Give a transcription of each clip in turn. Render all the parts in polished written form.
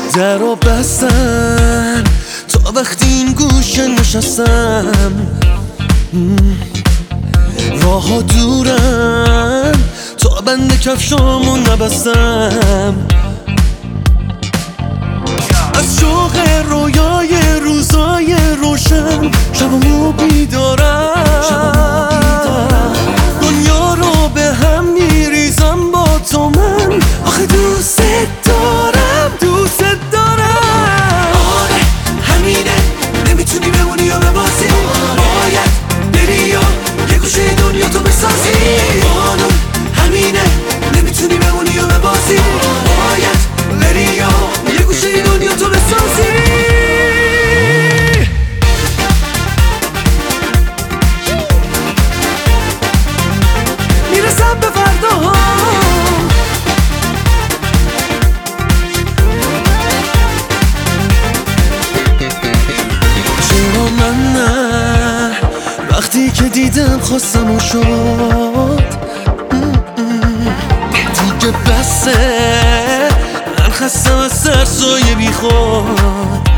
در رو بستن تا وقتی این گوشه نشستم. راه ها دورن تا بند کفشامو نبستم. از شوق رویای روزای روشن شبمو بیدارم. دنیا رو به هم میریزم با تو من، آخه دوست دارم دوست دارم. آره همینه، نمیتونی بمونی یا ببازی، باید بری یا یه گوشه دنیا تو بسازی. قانون همینه، نمیتونی بمونی یا ببازی، باید بری یا یه گوشه دنیا تو بسازی. میرسم به فرداها، چرا من نه؟ وقتی که دیدم خواستم و شد دیگه بسه. من خستم از سرسایه بی خود.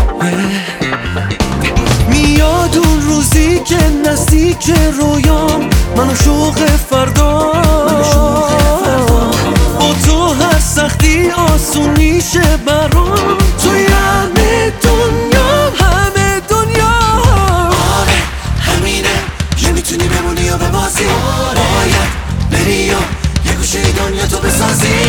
میاد اون روزی که نزدیک رویام، من و شوق فردا. با تو هر سختی آسون میشه برام، توی همه دنیا همه دنیا. آره همینه، نمیتونی بمونی یا ببازی، باید بری یا یه گوشه دنیا تو بسازی.